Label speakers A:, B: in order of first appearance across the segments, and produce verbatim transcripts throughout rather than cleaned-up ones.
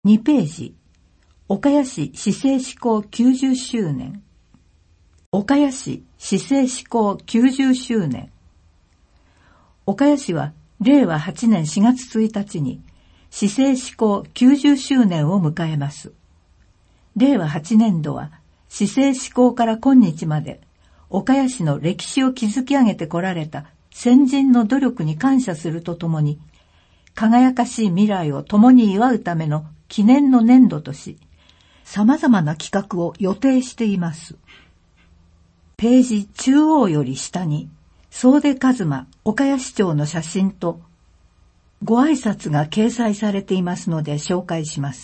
A: にページ、岡谷市市政施行きゅうじゅっしゅうねん。岡谷市市政施行きゅうじゅっしゅうねん。岡谷市はれいわはちねんしがつついたちに市政施行きゅうじゅっしゅうねんを迎えます。れいわはちねんどは市政施行から今日まで岡谷市の歴史を築き上げてこられた先人の努力に感謝するとともに、輝かしい未来を共に祝うための記念の年度とし、様々な企画を予定しています。ページ中央より下に、総出一馬岡谷市長の写真とご挨拶が掲載されていますので紹介します。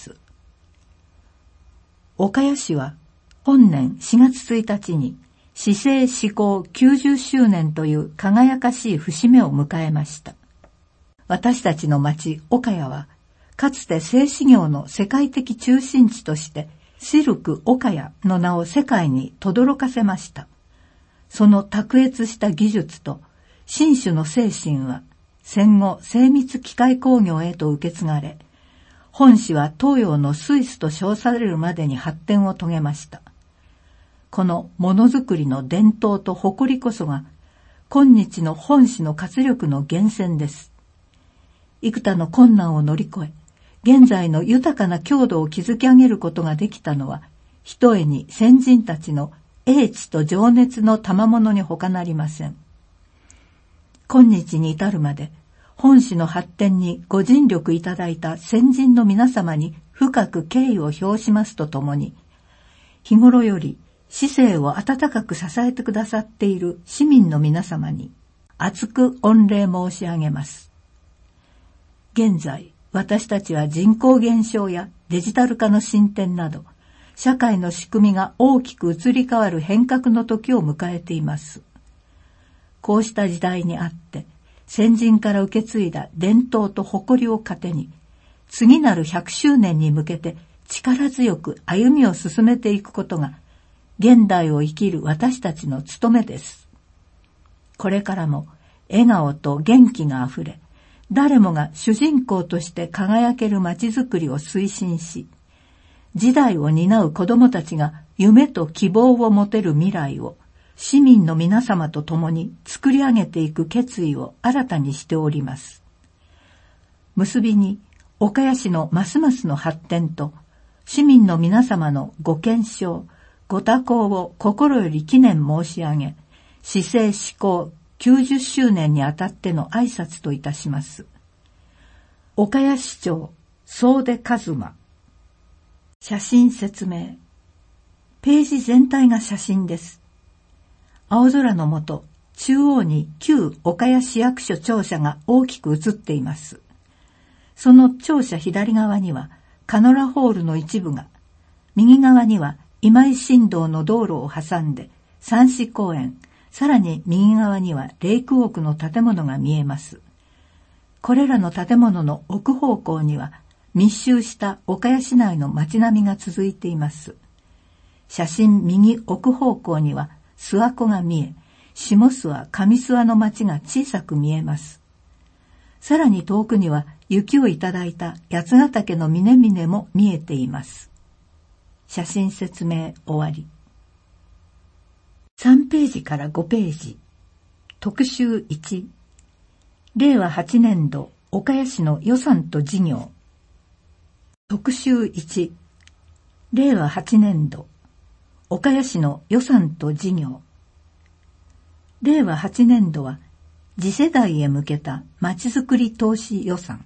A: 岡谷市は本年しがつついたちに市政施行きゅうじゅっしゅうねんという輝かしい節目を迎えました。私たちの町岡谷はかつて製紙業の世界的中心地としてシルク岡谷の名を世界に轟かせました。その卓越した技術と新種の精神は戦後精密機械工業へと受け継がれ、本市は東洋のスイスと称されるまでに発展を遂げました。このものづくりの伝統と誇りこそが今日の本市の活力の源泉です。幾多の困難を乗り越え、現在の豊かな郷土を築き上げることができたのは、ひとえに先人たちの英知と情熱の賜物に他なりません。今日に至るまで、本市の発展にご尽力いただいた先人の皆様に深く敬意を表しますとともに、日頃より市政を温かく支えてくださっている市民の皆様に厚く御礼申し上げます。現在、私たちは人口減少やデジタル化の進展など、社会の仕組みが大きく移り変わる変革の時を迎えています。こうした時代にあって、先人から受け継いだ伝統と誇りを糧に、次なるひゃくしゅうねんに向けて力強く歩みを進めていくことが、現代を生きる私たちの務めです。これからも笑顔と元気があふれ、誰もが主人公として輝ける街づくりを推進し、時代を担う子どもたちが夢と希望を持てる未来を市民の皆様と共に作り上げていく決意を新たにしております。結びに岡谷市のますますの発展と市民の皆様のご健勝、ご多幸を心より祈念申し上げ、市政施行きゅうじゅっしゅうねんにあたっての挨拶といたします。岡谷市長総出一馬。写真説明。ページ全体が写真です。青空の下、中央に旧岡谷市役所庁舎が大きく写っています。その庁舎左側にはカノラホールの一部が、右側には今井新道の道路を挟んで三枝公園、さらに右側にはレイクウォークの建物が見えます。これらの建物の奥方向には密集した岡谷市内の街並みが続いています。写真右奥方向には諏訪湖が見え、下諏訪上諏訪の町が小さく見えます。さらに遠くには雪をいただいた八ヶ岳の峰々も見えています。写真説明終わり。さんページからごページ。特集いち。れいわはちねんど岡谷市の予算と事業。特集いち。れいわはちねんど岡谷市の予算と事業。れいわはちねんどは次世代へ向けたまちづくり投資予算。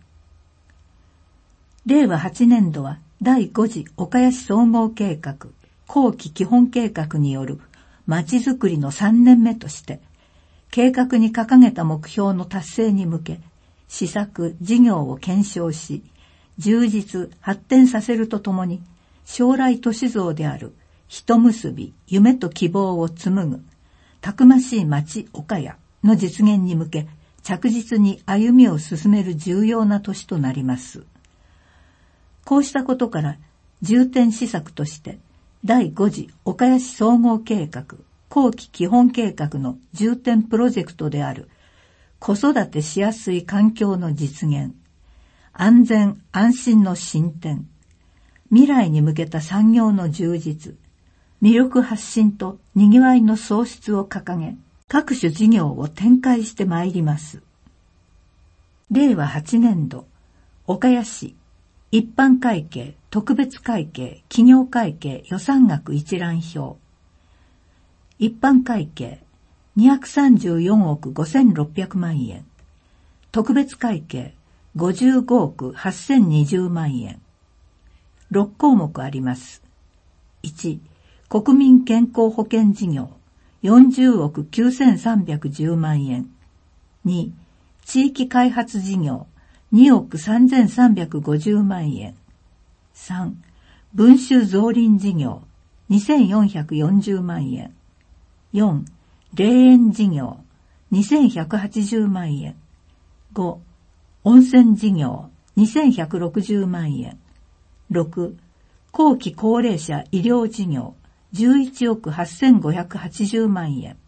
A: れいわはちねんどはだいご次岡谷市総合計画後期基本計画によるまちづくりのさんねんめとして、計画に掲げた目標の達成に向け、施策、事業を検証し、充実、発展させるとともに、将来都市像である人結び、夢と希望を紡ぐ、たくましい町岡谷の実現に向け、着実に歩みを進める重要な年となります。こうしたことから、重点施策として、だいご次岡谷市総合計画後期基本計画の重点プロジェクトである子育てしやすい環境の実現、安全安心の進展、 未来に向けた産業の充実、魅力発信と賑わいの創出を掲げ、各種事業を展開してまいります。れいわはちねんど、岡谷市、一般会計、特別会計、企業会計予算額一覧表。一般会計、にひゃくさんじゅうよんおくごせんろっぴゃくまんえん。特別会計、ごじゅうごおくはっせんにじゅうまんえん。ろっこうもくあります。いち、国民健康保険事業、よんじゅうおくきゅうせんさんびゃくじゅうまんえん。に、地域開発事業、におくさんぜんさんびゃくごじゅうまんえん。さん、文集造林事業、にせんよんひゃくよんじゅうまんえん。よん、霊園事業、にせんひゃくはちじゅうまんえん。ご、温泉事業、にせんひゃくろくじゅうまんえん。ろく、後期高齢者医療事業、じゅういちおくはっせんごひゃくはちじゅうまんえん。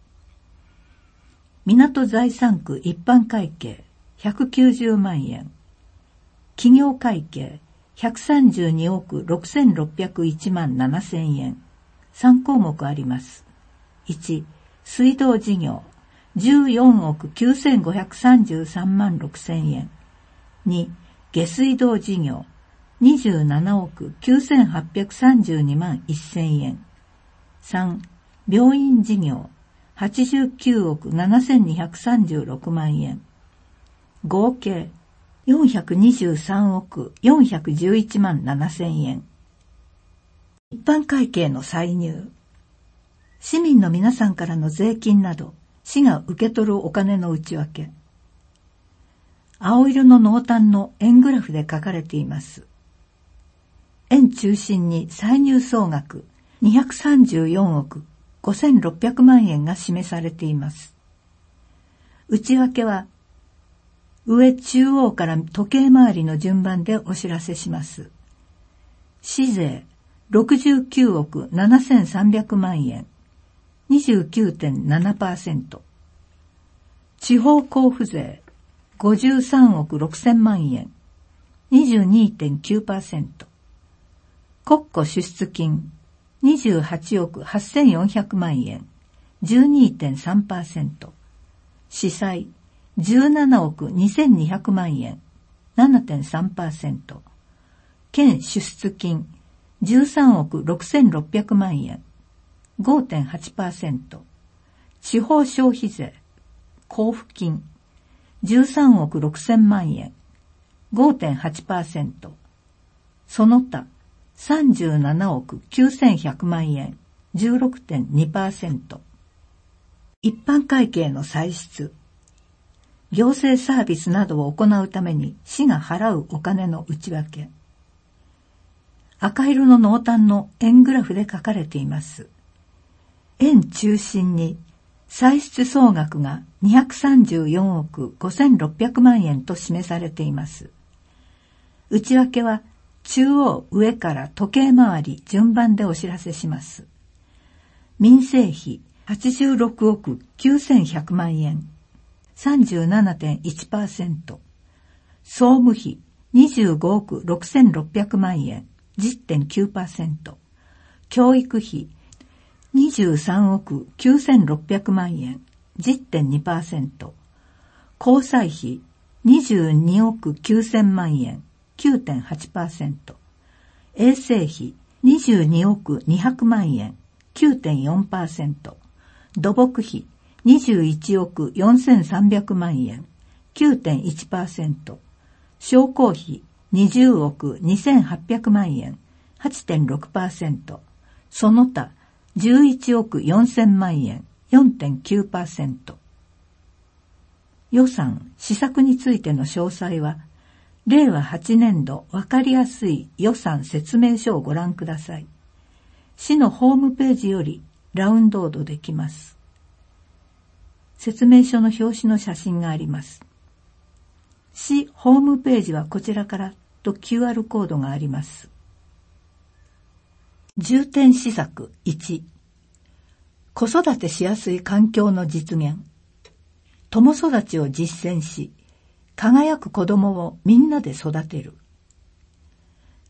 A: 港財産区一般会計、ひゃくきゅうじゅうまんえん。企業会計、ひゃくさんじゅうにおくろくせんろっぴゃくいちまんななせんえん。さんこうもくあります。いち、水道事業、じゅうよんおくきゅうせんごひゃくさんじゅうさんまんろくせんえん。に、下水道事業、にじゅうななおくきゅうせんはっぴゃくさんじゅうにまんせんえん。さん、病院事業、はちじゅうきゅうおくななせんにひゃくさんじゅうろくまんえん。合計、よんひゃくにじゅうさんおくよんひゃくじゅういちまんななせんえん。一般会計の歳入。市民の皆さんからの税金など、市が受け取るお金の内訳。青色の濃淡の円グラフで書かれています。円中心に歳入総額にひゃくさんじゅうよんおくごせんろっぴゃくまんえんが示されています。内訳は、上中央から時計回りの順番でお知らせします。市税ろくじゅうきゅうおくななせんさんびゃくまんえん、にじゅうきゅうてんななパーセント。地方交付税ごじゅうさんおくろくせんまんえん、にじゅうにてんきゅうパーセント。国庫支出金にじゅうはちおくはっせんよんひゃくまんえん、じゅうにてんさんパーセント。市債じゅうななおくにせんにひゃくまんえん、ななてんさんパーセント。県支出金じゅうさんおくろくせんろっぴゃくまんえん、ごてんはちパーセント。地方消費税交付金じゅうさんおくろくせんまんえん、ごてんはちパーセント。その他さんじゅうななおくきゅうせんひゃくまんえん、じゅうろくてんにパーセント。一般会計の歳出。行政サービスなどを行うために市が払うお金の内訳。赤色の濃淡の円グラフで書かれています。円中心に歳出総額がにひゃくさんじゅうよんおくごせんろっぴゃくまんえんと示されています。内訳は中央上から時計回り順番でお知らせします。民生費はちじゅうろくおくきゅうせんひゃくまんえん、さんじゅうななてんいちパーセント。総務費にじゅうごおくろくせんろっぴゃくまんえん、じゅってんきゅうパーセント。教育費にじゅうさんおくきゅうせんろっぴゃくまんえん、じゅってんにパーセント。交際費にじゅうにおくきゅうせんまんえん、きゅうてんはちパーセント。衛生費にじゅうにおくにひゃくまんえん、きゅうてんよんパーセント。土木費にじゅういちおくよんせんさんびゃくまんえん、きゅうてんいちパーセント。商工費にじゅうおくにせんはっぴゃくまんえん、はちてんろくパーセント。その他じゅういちおくよんせんまんえん、よんてんきゅうパーセント。予算、施策についての詳細は、れいわはちねんどわかりやすい予算説明書をご覧ください。市のホームページよりダウンロードできます。説明書の表紙の写真があります。市ホームページはこちらからと キューアール コードがあります。重点施策いち、子育てしやすい環境の実現。共育ちを実践し、輝く子供をみんなで育てる。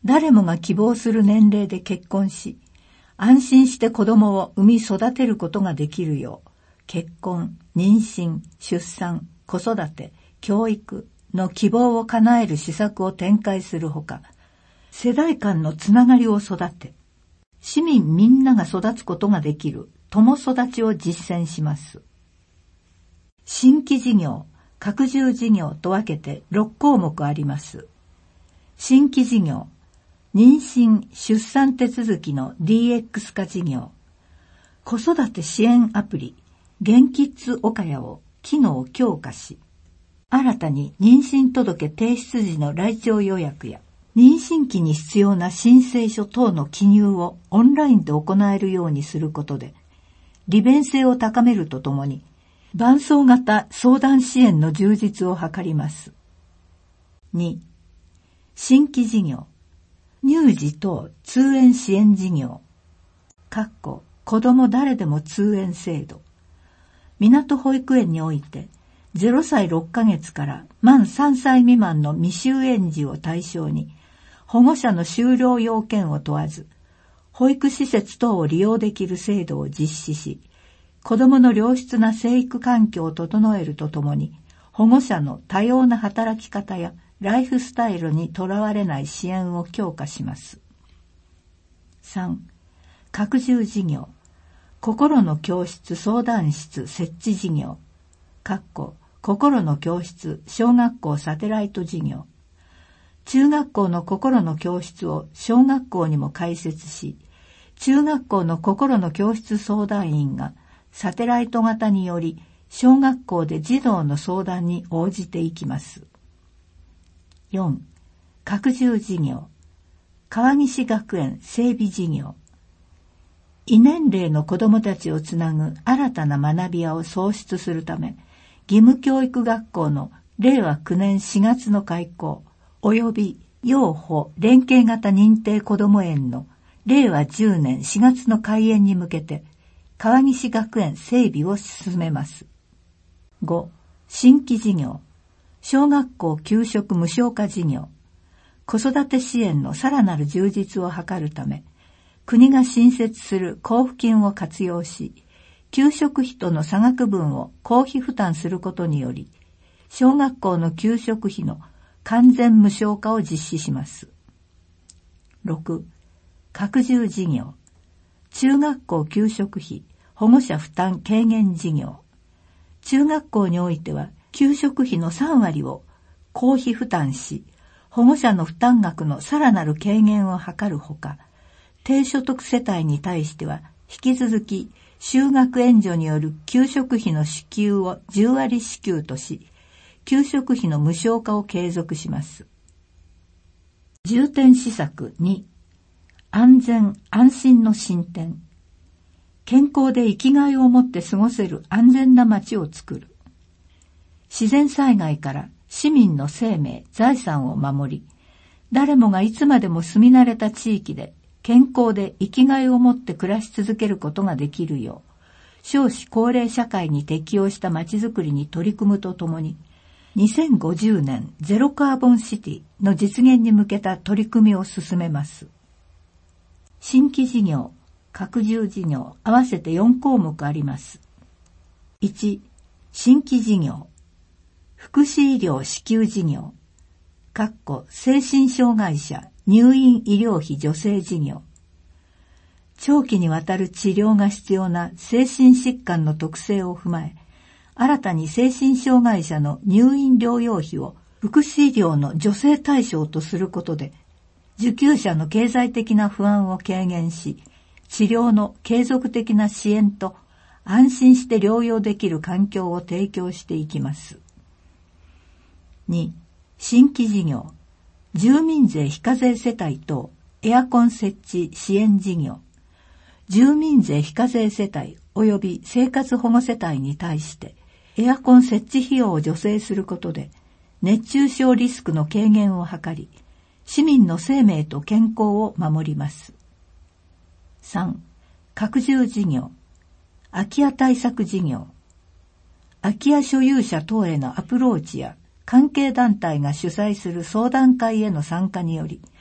A: 誰もが希望する年齢で結婚し、安心して子供を産み育てることができるよう、結婚、妊娠、出産、子育て、教育の希望を叶える施策を展開するほか、世代間のつながりを育て、市民みんなが育つことができる共育ちを実践します。新規事業、拡充事業と分けてろっこうもくあります。新規事業、妊娠・出産手続きの ディーエックス 化事業、子育て支援アプリ、ゲンキッズ岡谷を機能強化し、新たに妊娠届提出時の来庁予約や、妊娠期に必要な申請書等の記入をオンラインで行えるようにすることで、利便性を高めるとともに、伴走型相談支援の充実を図ります。に、新規事業、乳児等通園支援事業、かっこ子ども誰でも通園制度、港保育園において、ゼロさいろっかげつから満さんさい未満の未就園児を対象に、保護者の就労要件を問わず、保育施設等を利用できる制度を実施し、子どもの良質な生育環境を整えるとともに、保護者の多様な働き方やライフスタイルにとらわれない支援を強化します。さん、拡充事業、心の教室相談室設置事業、かっこ心の教室小学校サテライト事業、中学校の心の教室を小学校にも開設し、中学校の心の教室相談員がサテライト型により小学校で児童の相談に応じていきます。よん、拡充事業、川岸学園整備事業、異年齢の子どもたちをつなぐ新たな学び屋を創出するため、義務教育学校のれいわきゅうねんしがつの開校、及び幼保連携型認定こども園のれいわじゅうねんしがつの開園に向けて、川岸学園整備を進めます。ご、新規事業、小学校給食無償化事業、子育て支援のさらなる充実を図るため、国が新設する交付金を活用し、給食費との差額分を公費負担することにより、小学校の給食費の完全無償化を実施します。ろく、拡充事業、中学校給食費保護者負担軽減事業、中学校においては給食費のさんわりを公費負担し、保護者の負担額のさらなる軽減を図るほか、低所得世帯に対しては引き続き就学援助による給食費の支給をじゅうわり支給とし、給食費の無償化を継続します。重点施策に、安全安心の進展、健康で生きがいを持って過ごせる安全な街を作る。自然災害から市民の生命、財産を守り、誰もがいつまでも住み慣れた地域で健康で生きがいを持って暮らし続けることができるよう、少子高齢社会に適応した街づくりに取り組むとともに、にせんごじゅうねんゼロカーボンシティの実現に向けた取り組みを進めます。新規事業、拡充事業合わせてよんこうもくあります。いち、新規事業、福祉医療支給事業、かっこ精神障害者入院医療費助成事業。長期にわたる治療が必要な精神疾患の特性を踏まえ、新たに精神障害者の入院療養費を福祉医療の助成対象とすることで、受給者の経済的な不安を軽減し、治療の継続的な支援と安心して療養できる環境を提供していきます。に、新規事業、住民税非課税世帯等エアコン設置支援事業。住民税非課税世帯及び生活保護世帯に対してエアコン設置費用を助成することで熱中症リスクの軽減を図り、市民の生命と健康を守ります。さん、拡充事業、空き家対策事業。空き家所有者等へのアプローチや関係団体が主催する相談会への参加により、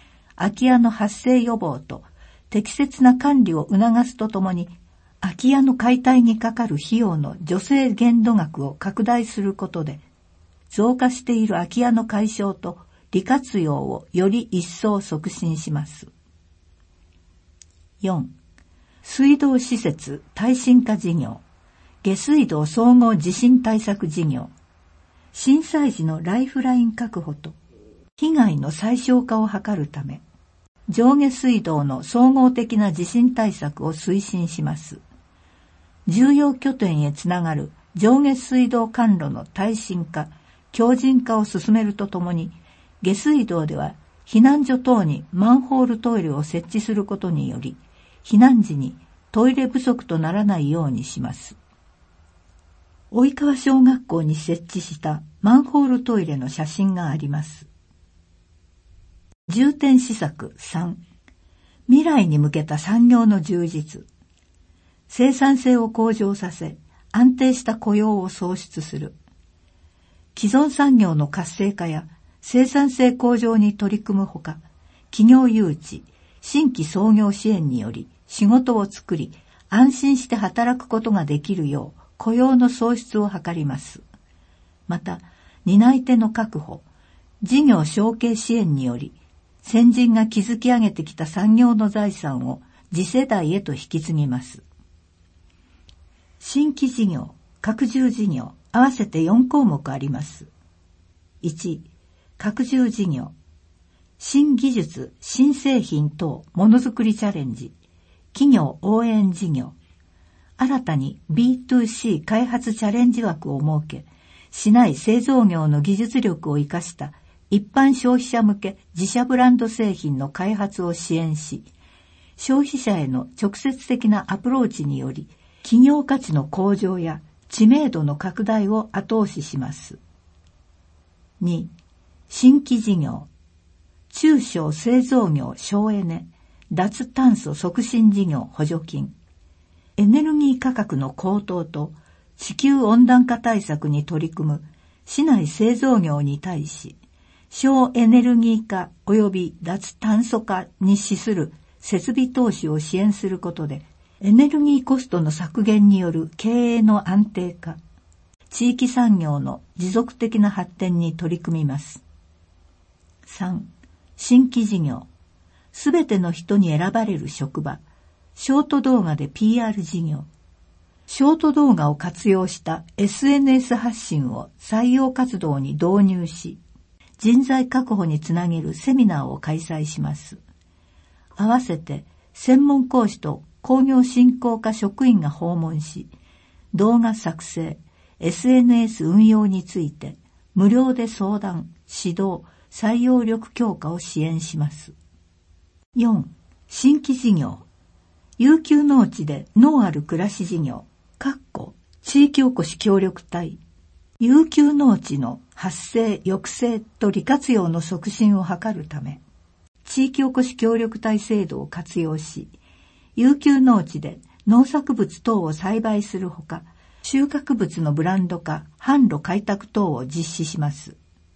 A: 空き家の発生予防と適切な管理を促すとともに、空き家の解体にかかる費用の助成限度額を拡大することで、増加している空き家の解消と利活用をより一層促進します。よん. 水道施設耐震化事業、下水道総合地震対策事業、震災時のライフライン確保と被害の最小化を図るため、上下水道の総合的な地震対策を推進します。重要拠点へつながる上下水道管路の耐震化、強靭化を進めるとともに、下水道では避難所等にマンホールトイレを設置することにより、避難時にトイレ不足とならないようにします。及川小学校に設置したマンホールトイレの写真があります。重点施策さん、未来に向けた産業の充実。生産性を向上させ、安定した雇用を創出する。既存産業の活性化や生産性向上に取り組むほか、企業誘致、新規創業支援により仕事を作り、安心して働くことができるよう雇用の創出を図ります。また、担い手の確保、事業承継支援により、先人が築き上げてきた産業の財産を次世代へと引き継ぎます。新規事業、拡充事業、合わせてよん項目あります。いち、拡充事業。新技術、新製品等ものづくりチャレンジ、企業応援事業。新たに ビーツーシー 開発チャレンジ枠を設け、市内製造業の技術力を生かした一般消費者向け自社ブランド製品の開発を支援し、消費者への直接的なアプローチにより、企業価値の向上や知名度の拡大を後押しします。に. 新規事業。中小製造業省エネ、脱炭素促進事業補助金。エネルギー価格の高騰と地球温暖化対策に取り組む市内製造業に対し、省エネルギー化及び脱炭素化に資する設備投資を支援することで、エネルギーコストの削減による経営の安定化、地域産業の持続的な発展に取り組みます。さん. 新規事業。すべての人に選ばれる職場、ショート動画で ピーアール 事業。ショート動画を活用した エスエヌエス 発信を採用活動に導入し、人材確保につなげるセミナーを開催します。合わせて専門講師と工業振興課職員が訪問し、動画作成、エスエヌエス 運用について無料で相談、指導、採用力強化を支援します。よん. 新規事業。悠久農地で農ある暮らし事業、かっこ地域おこし協力隊。悠久農地の発生、抑制と利活用の促進を図るため、地域おこし協力隊制度を活用し、悠久農地で農作物等を栽培するほか、収穫物のブランド化、販路開拓等を実施します。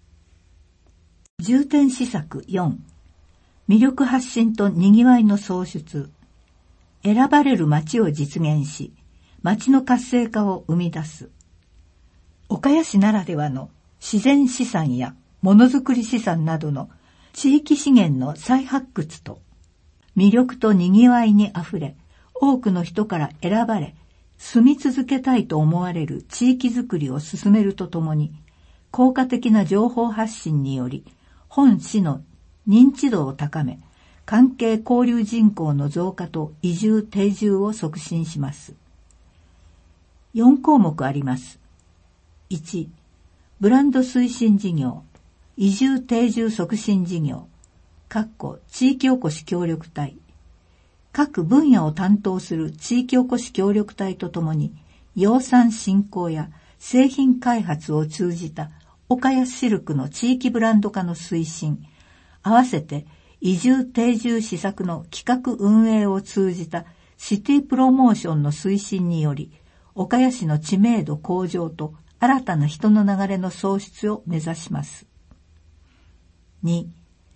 A: 重点施策よん. 魅力発信とにぎわいの創出。選ばれる街を実現し、街の活性化を生み出す。岡谷市ならではの自然資産やものづくり資産などの地域資源の再発掘と、魅力とにぎわいにあふれ、多くの人から選ばれ、住み続けたいと思われる地域づくりを進めるとともに、効果的な情報発信により、本市の認知度を高め、関係交流人口の増加と移住定住を促進します。よん項目あります。いち. ブランド推進事業、移住定住促進事業、かっこ地域おこし協力隊。各分野を担当する地域おこし協力隊とともに、養蚕振興や製品開発を通じた岡谷シルクの地域ブランド化の推進、合わせて移住定住施策の企画運営を通じたシティプロモーションの推進により、岡谷市の知名度向上と新たな人の流れの創出を目指します。に.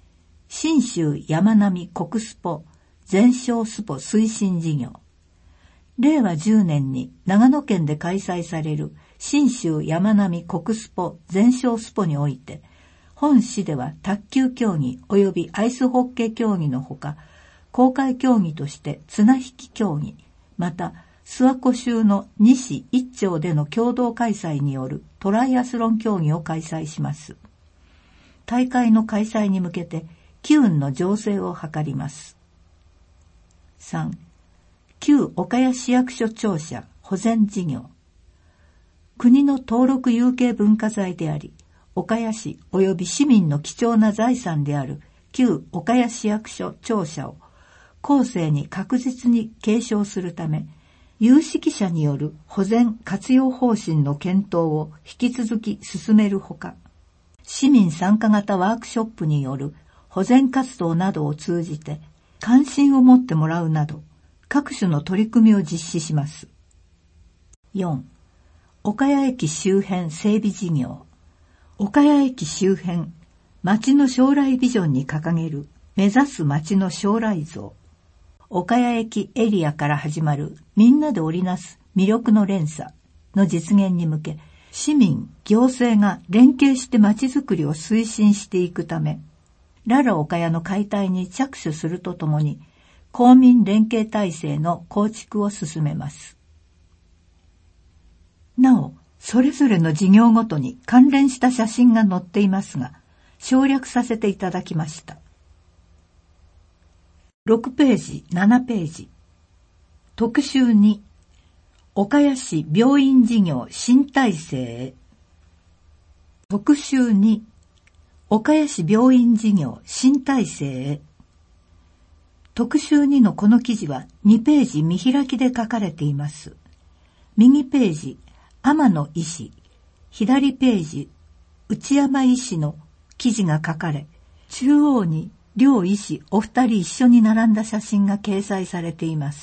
A: 信州山並国スポ全商スポ推進事業。れいわじゅうねんに長野県で開催される信州山並国スポ全商スポにおいて、本市では卓球競技及びアイスホッケー競技のほか、公開競技として綱引き競技、また諏訪湖州の西一町での共同開催によるトライアスロン競技を開催します。大会の開催に向けて機運の醸成を図ります。さん. 旧岡谷市役所庁舎保全事業。国の登録有形文化財であり、岡谷市及び市民の貴重な財産である旧岡谷市役所庁舎を後世に確実に継承するため、有識者による保全活用方針の検討を引き続き進めるほか、市民参加型ワークショップによる保全活動などを通じて関心を持ってもらうなど、各種の取り組みを実施します。よん. 岡谷駅周辺整備事業。岡谷駅周辺、町の将来ビジョンに掲げる目指す町の将来像。岡谷駅エリアから始まるみんなで織りなす魅力の連鎖の実現に向け、市民、行政が連携して町づくりを推進していくため、ララ岡谷の解体に着手するとともに、公民連携体制の構築を進めます。なお、それぞれの事業ごとに関連した写真が載っていますが、省略させていただきました。ろくページ、ななページ。特集に、岡谷市病院事業新体制へ。特集に、岡谷市病院事業新体制へ。特集にのこの記事はにページ見開きで書かれています。右ページ、天野医師、左ページ、内山医師の記事が書かれ、中央に両医師お二人一緒に並んだ写真が掲載されています。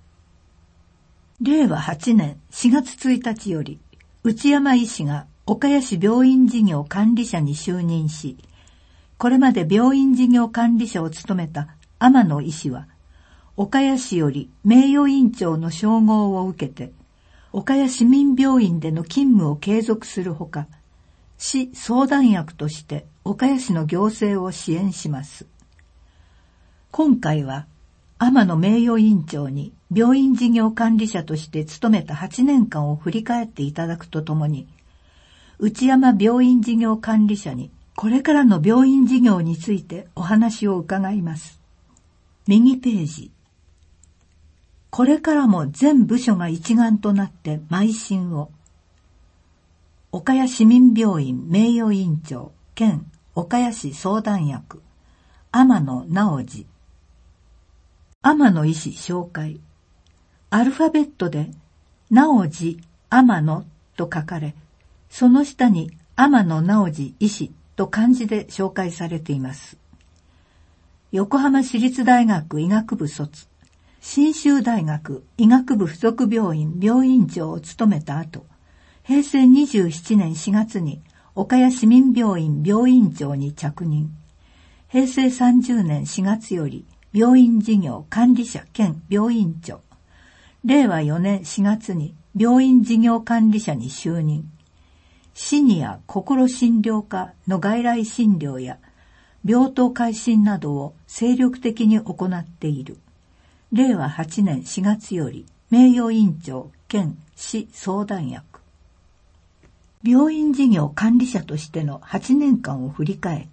A: れいわはちねんしがつついたちより、内山医師が岡谷市病院事業管理者に就任し、これまで病院事業管理者を務めた天野医師は、岡谷市より名誉院長の称号を受けて、岡谷市民病院での勤務を継続するほか、市相談役として岡谷市の行政を支援します。今回は、天野名誉院長に病院事業管理者として務めたはちねんかんを振り返っていただくとともに、内山病院事業管理者にこれからの病院事業についてお話を伺います。右ページ。これからも全部署が一丸となって邁進を。岡谷市民病院名誉院長兼岡谷市相談役、天野直次。天野医師紹介。アルファベットで直次天野と書かれ、その下に天野直次医師と漢字で紹介されています。横浜市立大学医学部卒、信州大学医学部附属病院病院長を務めた後、へいせいにじゅうななねんしがつに岡谷市民病院病院長に着任。へいせいさんじゅうねんしがつより病院事業管理者兼病院長。れいわよねんしがつに病院事業管理者に就任。シニア心診療科の外来診療や病棟改新などを精力的に行っている。れいわはちねんしがつより名誉院長兼市相談役。病院事業管理者としてのはちねんかんを振り返って、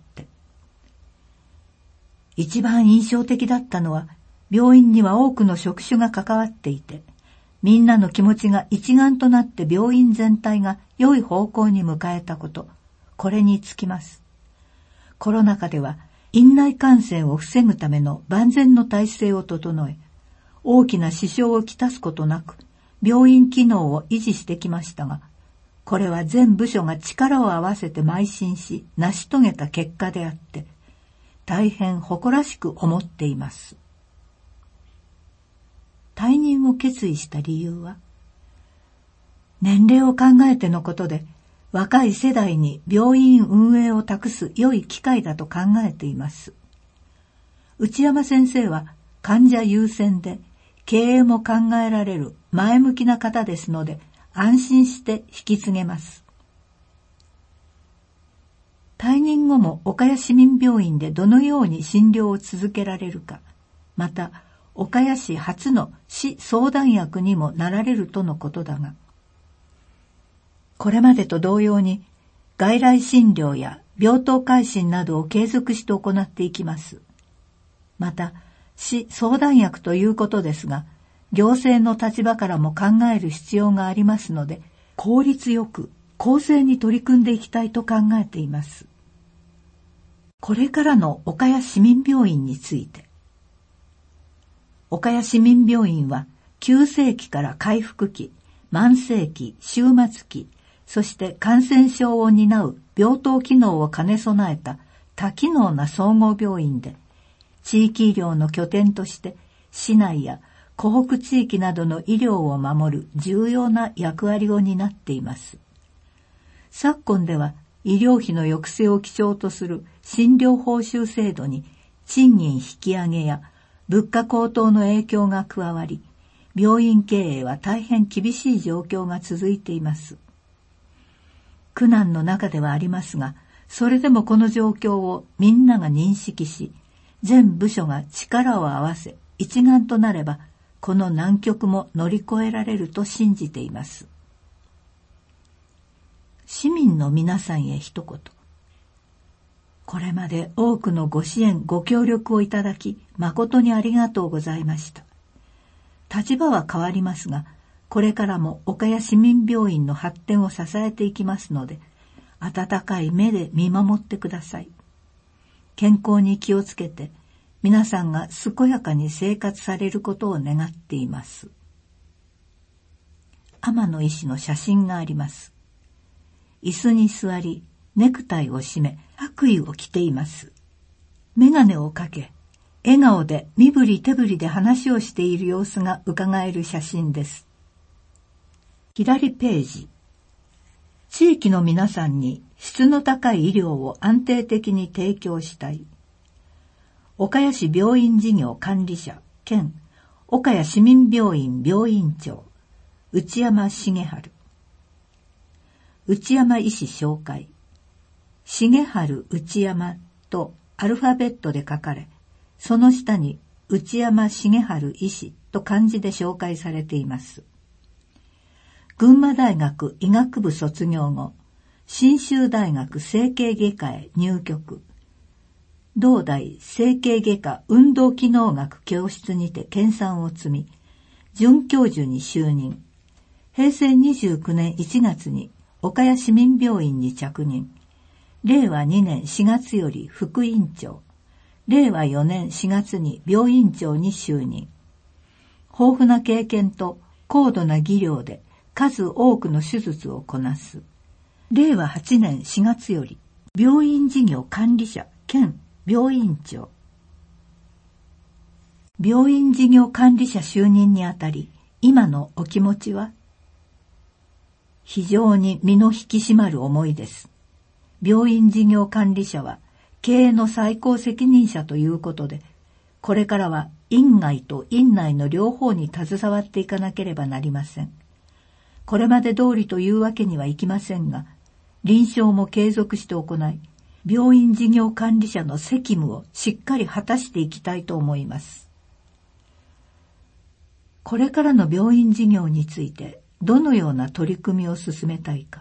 A: 一番印象的だったのは、病院には多くの職種が関わっていて、みんなの気持ちが一丸となって病院全体が良い方向に迎えたこと、これにつきます。コロナ禍では院内感染を防ぐための万全の体制を整え、大きな支障をきたすことなく病院機能を維持してきましたが、これは全部署が力を合わせて邁進し成し遂げた結果であって、大変誇らしく思っています。退任を決意した理由は、年齢を考えてのことで、若い世代に病院運営を託す良い機会だと考えています。 内山先生は患者優先で経営も考えられる前向きな方ですので、安心して引き継げます。退任後も岡谷市民病院でどのように診療を続けられるか、また岡谷市初の市相談役にもなられるとのことだが、これまでと同様に外来診療や病棟回診などを継続して行っていきます。また、市相談役ということですが、行政の立場からも考える必要がありますので、効率よく公正に取り組んでいきたいと考えています。これからの岡谷市民病院について。岡谷市民病院は急性期から回復期、慢性期、終末期、そして感染症を担う病棟機能を兼ね備えた多機能な総合病院で、地域医療の拠点として市内や湖北地域などの医療を守る重要な役割を担っています。昨今では医療費の抑制を基調とする診療報酬制度に賃金引き上げや物価高騰の影響が加わり、病院経営は大変厳しい状況が続いています。苦難の中ではありますが、それでもこの状況をみんなが認識し、全部署が力を合わせ一丸となれば、この難局も乗り越えられると信じています。市民の皆さんへ一言。これまで多くのご支援ご協力をいただき、誠にありがとうございました。立場は変わりますが、これからも岡谷市民病院の発展を支えていきますので、温かい目で見守ってください。健康に気をつけて、皆さんが健やかに生活されることを願っています。天野医師の写真があります。椅子に座り、ネクタイを締め、白衣を着ています。眼鏡をかけ、笑顔で身振り手振りで話をしている様子が伺える写真です。左ページ。地域の皆さんに質の高い医療を安定的に提供したい。岡谷市病院事業管理者兼岡谷市民病院病院長内山茂春。内山医師紹介。茂春内山とアルファベットで書かれ、その下に内山茂春医師と漢字で紹介されています。群馬大学医学部卒業後、信州大学整形外科へ入局。同大整形外科運動機能学教室にて研鑽を積み、准教授に就任。へいせいにじゅうきゅうねんいちがつに岡谷市民病院に着任。れいわにねんしがつより副院長。れいわよねんしがつに病院長に就任。豊富な経験と高度な技量で数多くの手術をこなす。れいわはちねんしがつより病院事業管理者兼病院長。病院事業管理者就任にあたり、今のお気持ちは？非常に身の引き締まる思いです。病院事業管理者は経営の最高責任者ということで、これからは院外と院内の両方に携わっていかなければなりません。これまで通りというわけにはいきませんが、臨床も継続して行い、病院事業管理者の責務をしっかり果たしていきたいと思います。これからの病院事業についてどのような取り組みを進めたいか。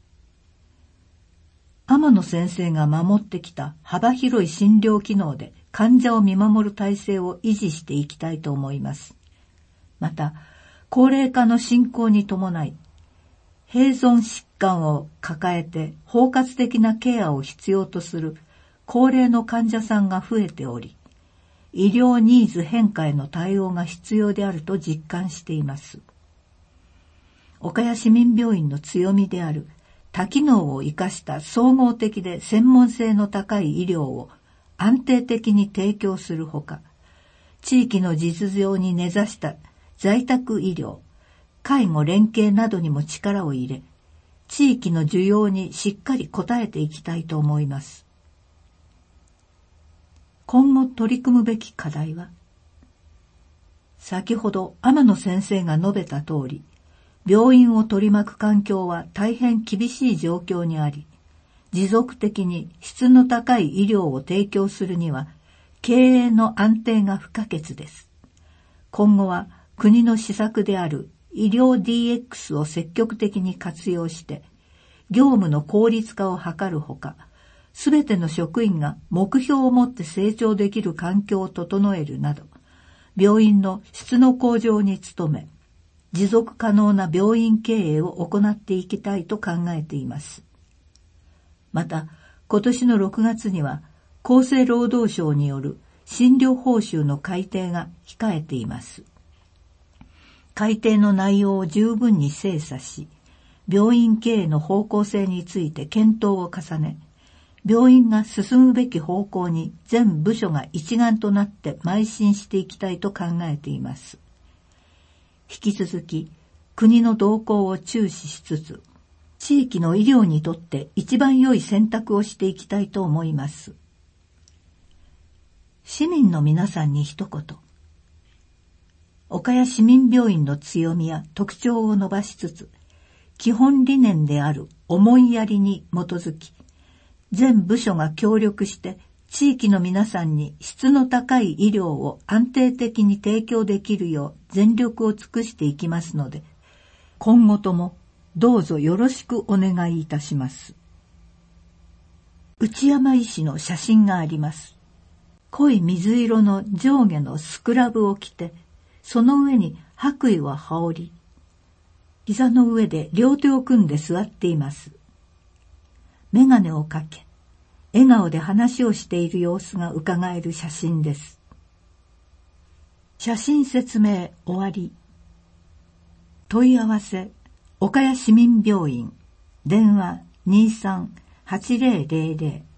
A: 天野先生が守ってきた幅広い診療機能で患者を見守る体制を維持していきたいと思います。また、高齢化の進行に伴い、併存疾患を抱えて包括的なケアを必要とする高齢の患者さんが増えており、医療ニーズ変化への対応が必要であると実感しています。岡谷市民病院の強みである多機能を生かした総合的で専門性の高い医療を安定的に提供するほか、地域の実情に根ざした在宅医療、介護連携などにも力を入れ、地域の需要にしっかり応えていきたいと思います。 今後取り組むべき課題は、先ほど天野先生が述べた通り、病院を取り巻く環境は大変厳しい状況にあり、持続的に質の高い医療を提供するには、経営の安定が不可欠です。今後は国の施策である医療 ディーエックス を積極的に活用して、業務の効率化を図るほか、すべての職員が目標を持って成長できる環境を整えるなど、病院の質の向上に努め、持続可能な病院経営を行っていきたいと考えています。また、今年のろくがつには、厚生労働省による診療報酬の改定が控えています。改定の内容を十分に精査し、病院経営の方向性について検討を重ね、病院が進むべき方向に全部署が一丸となって邁進していきたいと考えています。引き続き、国の動向を注視しつつ、地域の医療にとって一番良い選択をしていきたいと思います。市民の皆さんに一言。岡谷市民病院の強みや特徴を伸ばしつつ、基本理念である思いやりに基づき、全部署が協力して地域の皆さんに質の高い医療を安定的に提供できるよう全力を尽くしていきますので、今後ともどうぞよろしくお願いいたします。内山医師の写真があります。濃い水色の上下のスクラブを着て、その上に白衣を羽織り、膝の上で両手を組んで座っています。メガネをかけ、笑顔で話をしている様子が伺える写真です。写真説明終わり。問い合わせ、岡谷市民病院、電話 にじゅうさん はちぜろぜろぜろ